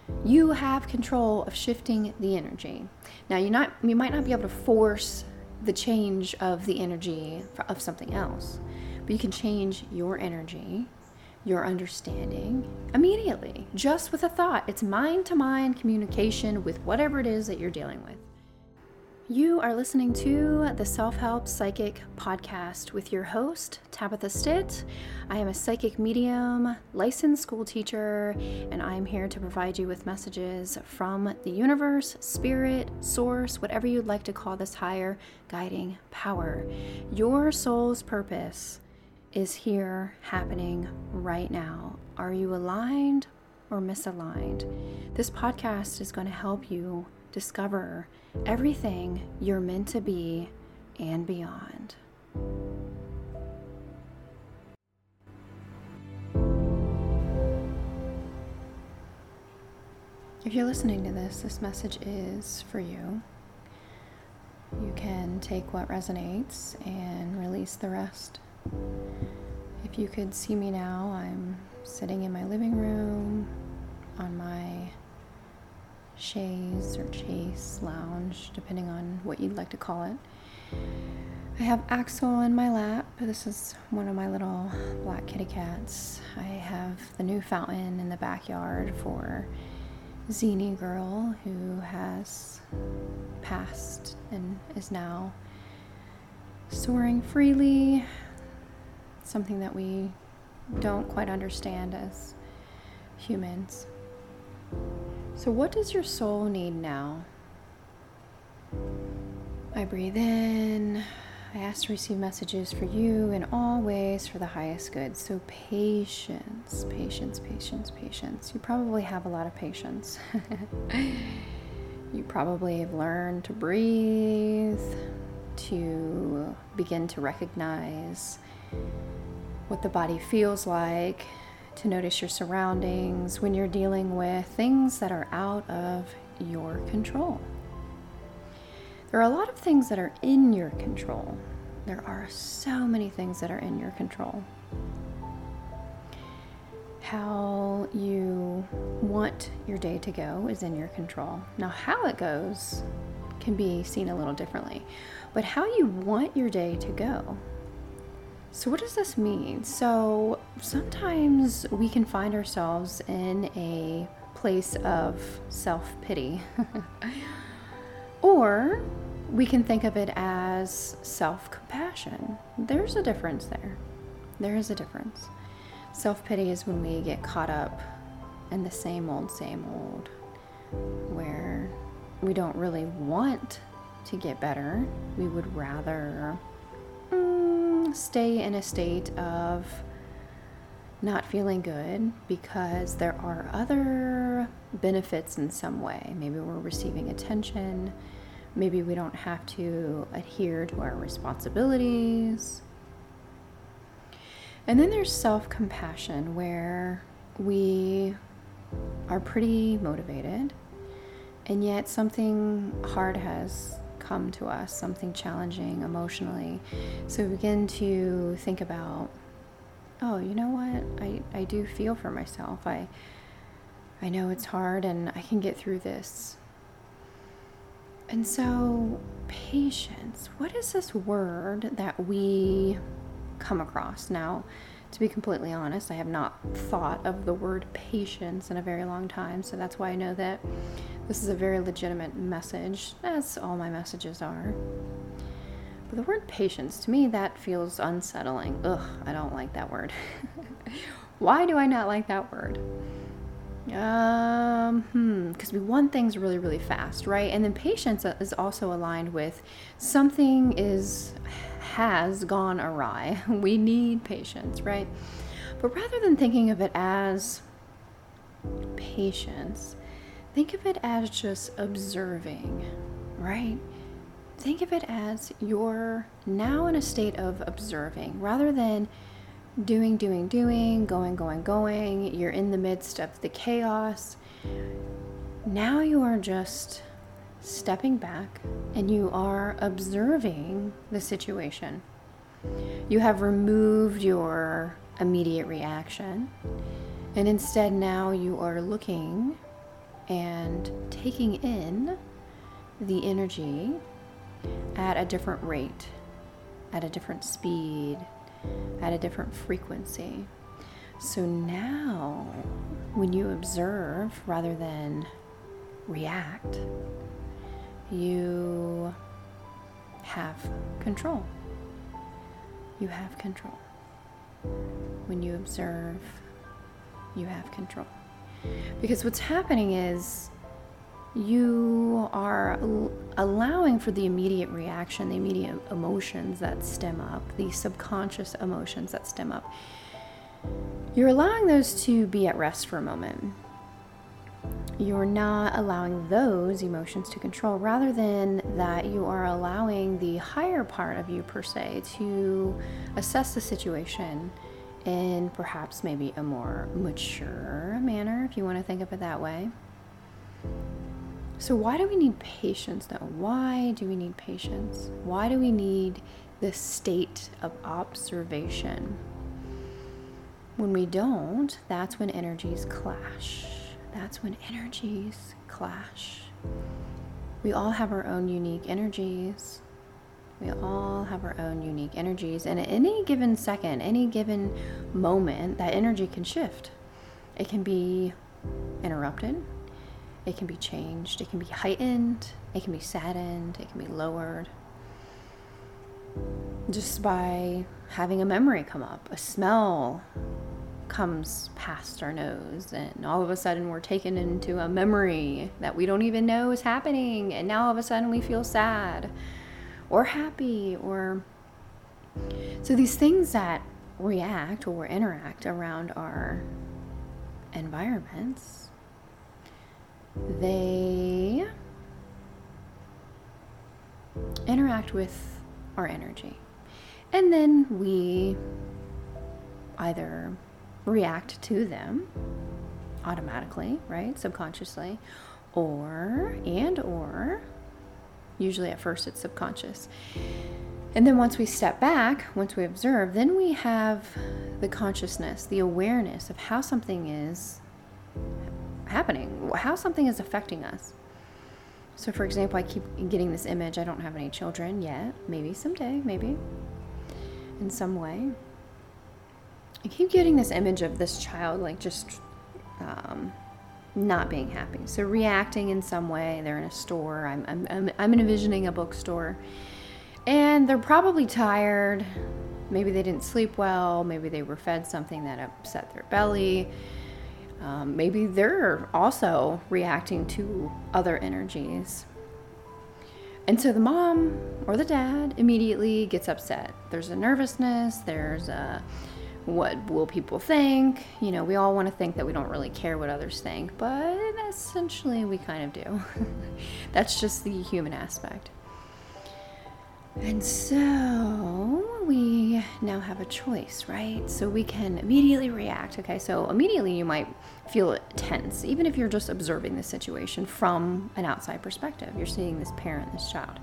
You have control of shifting the energy. Now, you might not be able to force the change of the energy of something else, but you can change your energy, your understanding immediately, just with a thought. It's mind-to-mind communication with whatever it is that you're dealing with. You are listening to the Self-Help Psychic Podcast with your host, Tabitha Stitt. I am a psychic medium, licensed school teacher, and I am here to provide you with messages from the universe, spirit, source, whatever you'd like to call this higher guiding power. Your soul's purpose is here happening right now. Are you aligned or misaligned? This podcast is going to help you discover everything you're meant to be and beyond. If you're listening to this message is for you. You can take what resonates and release the rest. If you could see me now, I'm sitting in my living room on my chaise or chase lounge, depending on what you'd like to call it. I have Axel in my lap. This is one of my little black kitty cats. I have the new fountain in the backyard for Zini girl, who has passed and is now soaring freely, something that we don't quite understand as humans. So what does your soul need now? I breathe in. I ask to receive messages for you in all ways for the highest good. So patience, patience, patience, patience. You probably have a lot of patience. You probably have learned to breathe, to begin to recognize what the body feels like, to notice your surroundings when you're dealing with things that are out of your control. There are a lot of things that are in your control. There are so many things that are in your control. How you want your day to go is in your control. Now, how it goes can be seen a little differently, but how you want your day to go. So what does this mean? So sometimes we can find ourselves in a place of self-pity, or we can think of it as self-compassion. There's a difference there. There is a difference. Self-pity is when we get caught up in the same old, where we don't really want to get better. We would rather stay in a state of not feeling good because there are other benefits in some way. Maybe we're receiving attention. Maybe we don't have to adhere to our responsibilities. And then there's self-compassion, where we are pretty motivated, and yet something hard has come to us, something challenging emotionally. So we begin to think about, oh, you know what? I do feel for myself. I know it's hard and I can get through this. And so patience, what is this word that we come across? Now, to be completely honest, I have not thought of the word patience in a very long time, so that's why I know that this is a very legitimate message, as all my messages are. But the word patience, to me, that feels unsettling. Ugh, I don't like that word. Why do I not like that word? Because we want things really, really fast, right? And then patience is also aligned with something has gone awry. We need patience, right? But rather than thinking of it as patience, think of it as just observing, right? Think of it as you're now in a state of observing rather than doing, going. You're in the midst of the chaos. Now you are just stepping back and you are observing the situation. You have removed your immediate reaction, and instead now you are looking and taking in the energy at a different rate, at a different speed, at a different frequency. So now, when you observe rather than react, you have control. You have control. When you observe, you have control. Because what's happening is you are allowing for the immediate reaction, the immediate emotions that stem up, the subconscious emotions that stem up. You're allowing those to be at rest for a moment. You're not allowing those emotions to control. Rather than that, you are allowing the higher part of you, per se, to assess the situation in perhaps maybe a more mature manner, if you want to think of it that way. So why do we need patience though? Why do we need patience? Why do we need this state of observation? When we don't, that's when energies clash. That's when energies clash. We all have our own unique energies. We all have our own unique energies. And at any given second, any given moment, that energy can shift. It can be interrupted. It can be changed. It can be heightened. It can be saddened. It can be lowered. Just by having a memory come up, a smell comes past our nose, and all of a sudden we're taken into a memory that we don't even know is happening, and now all of a sudden we feel sad or happy. Or so these things that react or interact around our environments, they interact with our energy, and then we either react to them automatically, right, subconsciously, or usually at first it's subconscious. And then once we step back, once we observe, then we have the consciousness, the awareness of how something is happening, how something is affecting us. So for example, I keep getting this image. I don't have any children yet. Maybe someday, maybe in some way. I keep getting this image of this child like just not being happy. So reacting in some way. They're in a store. I'm envisioning a bookstore, and they're probably tired. Maybe they didn't sleep well. Maybe they were fed something that upset their belly. Maybe they're also reacting to other energies. And so the mom or the dad immediately gets upset. There's a nervousness. There's a, what will people think? You know, we all want to think that we don't really care what others think, but essentially we kind of do. That's just the human aspect. And so we now have a choice, right? So we can immediately react. Okay, so immediately you might feel tense, even if you're just observing the situation from an outside perspective. You're seeing this parent, this child.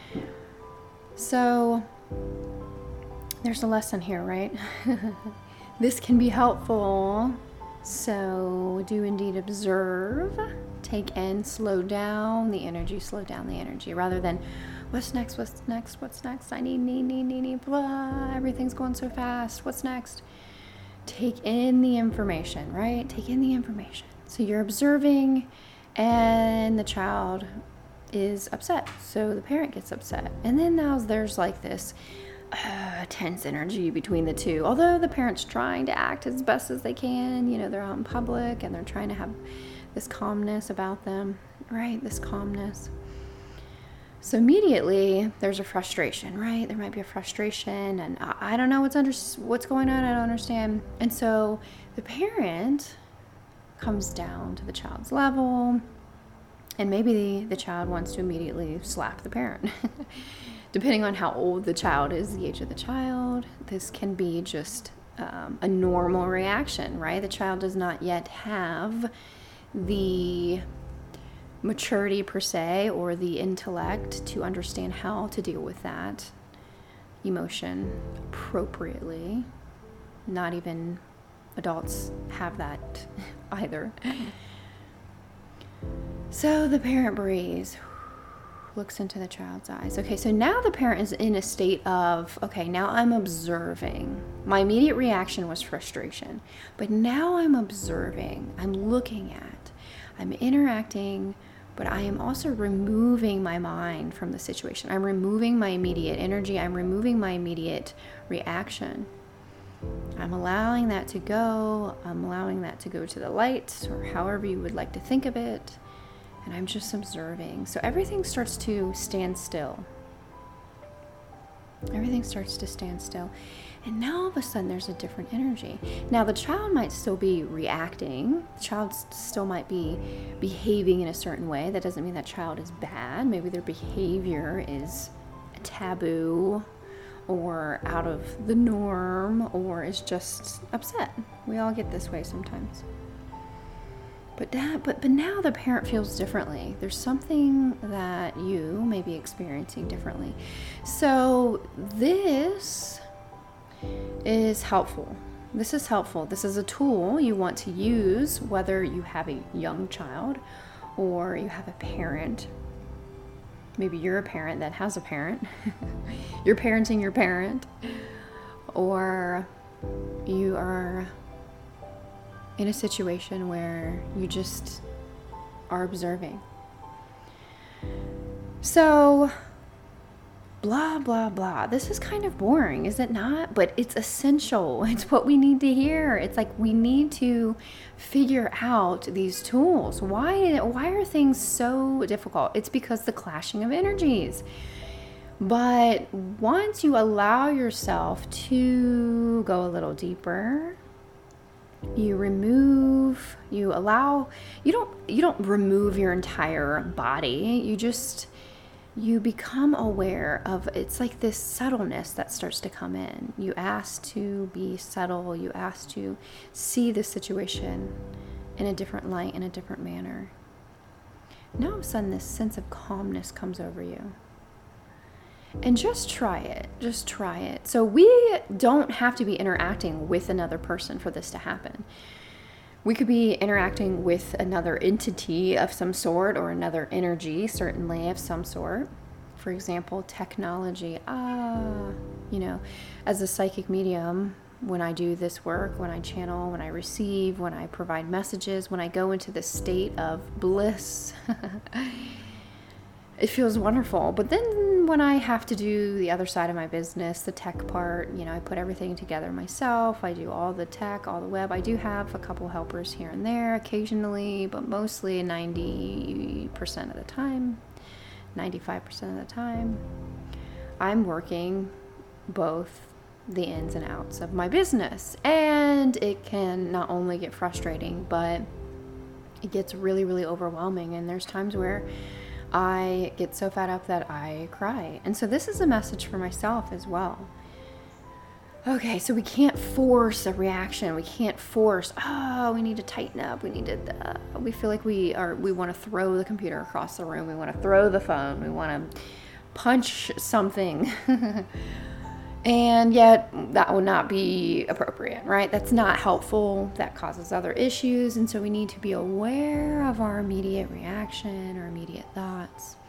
So there's a lesson here, right? This can be helpful. So do indeed observe, take in, slow down the energy, rather than what's next, I need, blah, everything's going so fast, what's next? Take in the information, right? Take in the information. So you're observing, and the child is upset, so the parent gets upset. And then now there's like this tense energy between the two. Although the parent's trying to act as best as they can, you know, they're out in public and they're trying to have this calmness about them, right? This calmness. So immediately there's a frustration, right? There might be a frustration, and I don't know what's going on. I don't understand. And so the parent comes down to the child's level, and maybe the child wants to immediately slap the parent. Depending on how old the child is, the age of the child, this can be just a normal reaction, right? The child does not yet have the maturity per se, or the intellect to understand how to deal with that emotion appropriately. Not even adults have that either. So the parent breathes, looks into the child's eyes. Okay, so now the parent is in a state of, okay, now I'm observing. My immediate reaction was frustration, but now I'm observing, I'm looking at, I'm interacting, but I am also removing my mind from the situation. I'm removing my immediate energy. I'm removing my immediate reaction. I'm allowing that to go. I'm allowing that to go to the light, or however you would like to think of it. And I'm just observing. So everything starts to stand still. Everything starts to stand still. And now all of a sudden there's a different energy. Now the child might still be reacting. The child still might be behaving in a certain way. That doesn't mean that child is bad. Maybe their behavior is a taboo or out of the norm, or is just upset. We all get this way sometimes. But now the parent feels differently. There's something that you may be experiencing differently. So this is helpful. This is helpful. This is a tool you want to use, whether you have a young child or you have a parent. Maybe you're a parent that has a parent. You're parenting your parent. Or you are in a situation where you just are observing. So, blah, blah, blah. This is kind of boring, is it not? But it's essential. It's what we need to hear. It's like we need to figure out these tools. Why are things so difficult? It's because the clashing of energies. But once you allow yourself to go a little deeper, you don't remove your entire body. You become aware of, it's like this subtleness that starts to come in. You ask to be subtle. You ask to see the situation in a different light, in a different manner. Now all of a sudden this sense of calmness comes over you. And just try it. Just try it. So we don't have to be interacting with another person for this to happen. We could be interacting with another entity of some sort, or another energy, certainly, of some sort. For example, technology. As a psychic medium, when I do this work, when I channel, when I receive, when I provide messages, when I go into the state of bliss, it feels wonderful. But then when I have to do the other side of my business, the tech part, I put everything together myself. I do all the tech, all the web. I do have a couple helpers here and there occasionally, but mostly 90% of the time, 95% of the time, I'm working both the ins and outs of my business. And it can not only get frustrating, but it gets really, really overwhelming. And there's times where I get so fed up that I cry. And so this is a message for myself as well. Okay, so we can't force a reaction. We can't force, we need to tighten up. We feel like we want to throw the computer across the room. We want to throw the phone. We want to punch something. And yet that would not be appropriate, right? That's not helpful. That causes other issues. And so we need to be aware of our immediate reaction or immediate thoughts.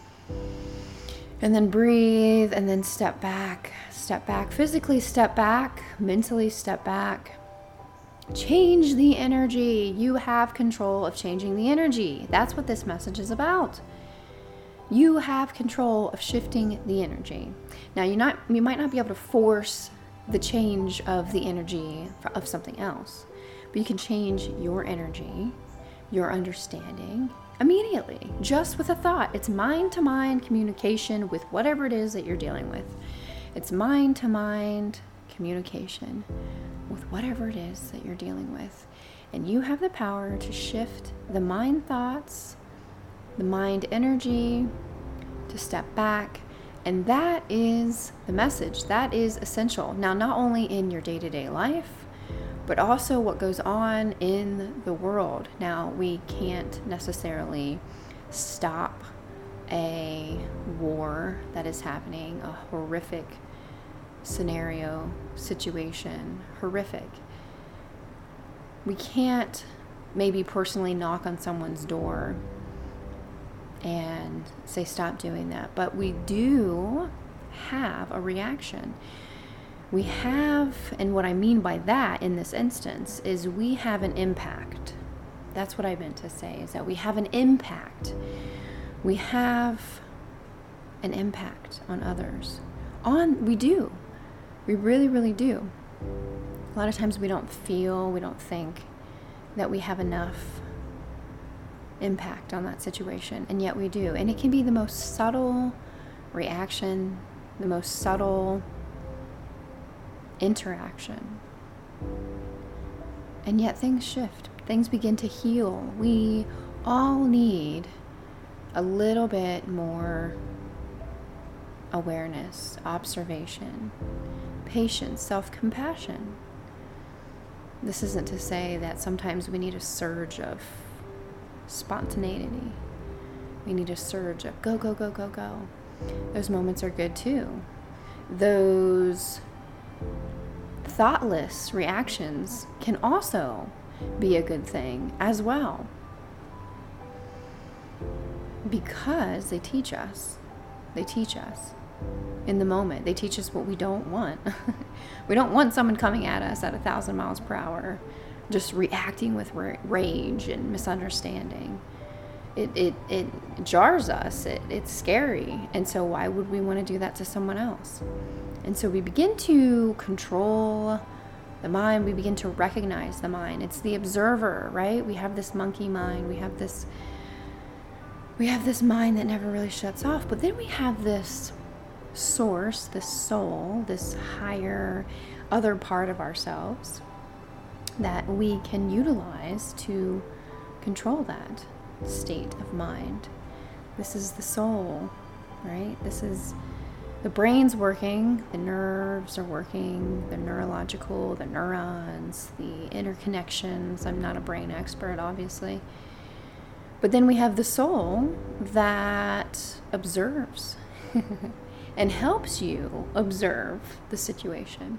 And then breathe, and then step back, physically step back, mentally step back. Change the energy. You have control of changing the energy. That's what this message is about. You have control of shifting the energy. Now, you might not be able to force the change of the energy of something else, but you can change your energy, your understanding immediately, just with a thought. It's mind-to-mind communication with whatever it is that you're dealing with. It's mind-to-mind communication with whatever it is that you're dealing with. And you have the power to shift the mind thoughts, the mind energy, to step back. And that is the message. That is essential. Now, not only in your day-to-day life, but also what goes on in the world. Now, we can't necessarily stop a war that is happening, a horrific situation, horrific. We can't maybe personally knock on someone's door and say, stop doing that. But we do have a reaction. We have, and what I mean by that in this instance is we have an impact. That's what I meant to say, is that we have an impact. We have an impact on others. We do. We really, really do. A lot of times we don't think that we have enough impact on that situation, and yet we do. And it can be the most subtle reaction, the most subtle interaction. And yet things shift. Things begin to heal. We all need a little bit more awareness, observation, patience, self-compassion. This isn't to say that sometimes we need a surge of spontaneity. We need a surge of go, go, go, go, go. Those moments are good too. Those thoughtless reactions can also be a good thing as well, because they teach us. They teach us in the moment. They teach us what we don't want. We don't want someone coming at us at 1,000 miles per hour, just reacting with rage and misunderstanding. It jars us. It's scary. And so why would we want to do that to someone else? And so we begin to control the mind. We begin to recognize the mind. It's the observer, right? We have this monkey mind. We have this mind that never really shuts off. But then we have this source, this soul, this higher other part of ourselves that we can utilize to control that state of mind. This is the soul, right? This is the brain's working, the nerves are working, the neurological, the neurons, the interconnections. I'm not a brain expert, obviously. But then we have the soul that observes and helps you observe the situation.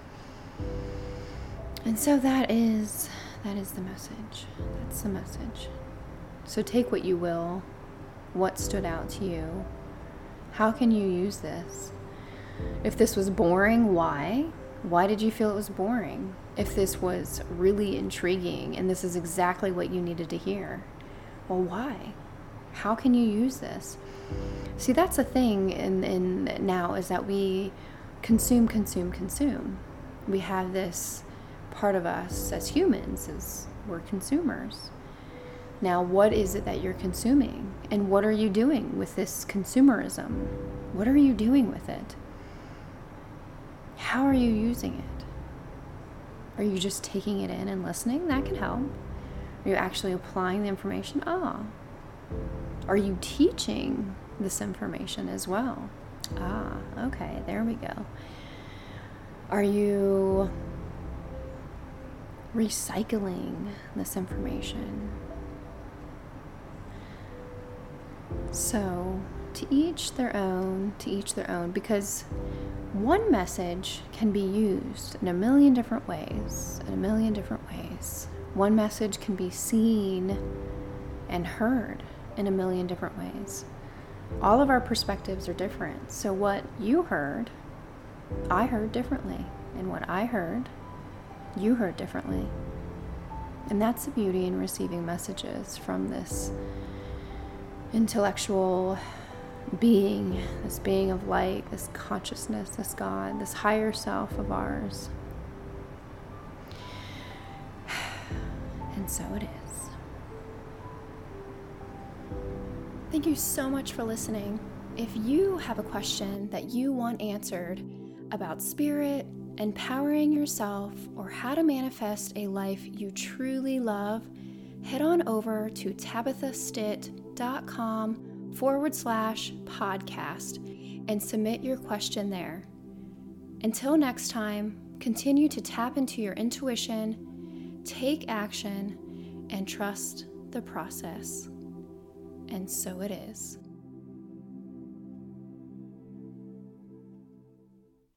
And so that is the message. That's the message. So take what you will, what stood out to you. How can you use this? If this was boring, why? Why did you feel it was boring? If this was really intriguing and this is exactly what you needed to hear, well, why? How can you use this? See, that's a thing in now, is that we consume. We have this part of us as humans, as we're consumers. Now, what is it that you're consuming? And what are you doing with this consumerism? What are you doing with it? How are you using it? Are you just taking it in and listening? That can help. Are you actually applying the information? Are you teaching this information as well? Okay, there we go. Are you recycling this information? So, to each their own, because one message can be used in a million different ways, One message can be seen and heard in a million different ways. All of our perspectives are different. So what you heard, I heard differently. And what I heard, you heard differently. And that's the beauty in receiving messages from this intellectual being, this being of light, this consciousness, this God, this higher self of ours. And so it is. Thank you so much for listening. If you have a question that you want answered about spirit, empowering yourself, or how to manifest a life you truly love, head on over to tabithastitt.com/podcast and submit your question there. Until next time, continue to tap into your intuition, take action, and trust the process. And so it is.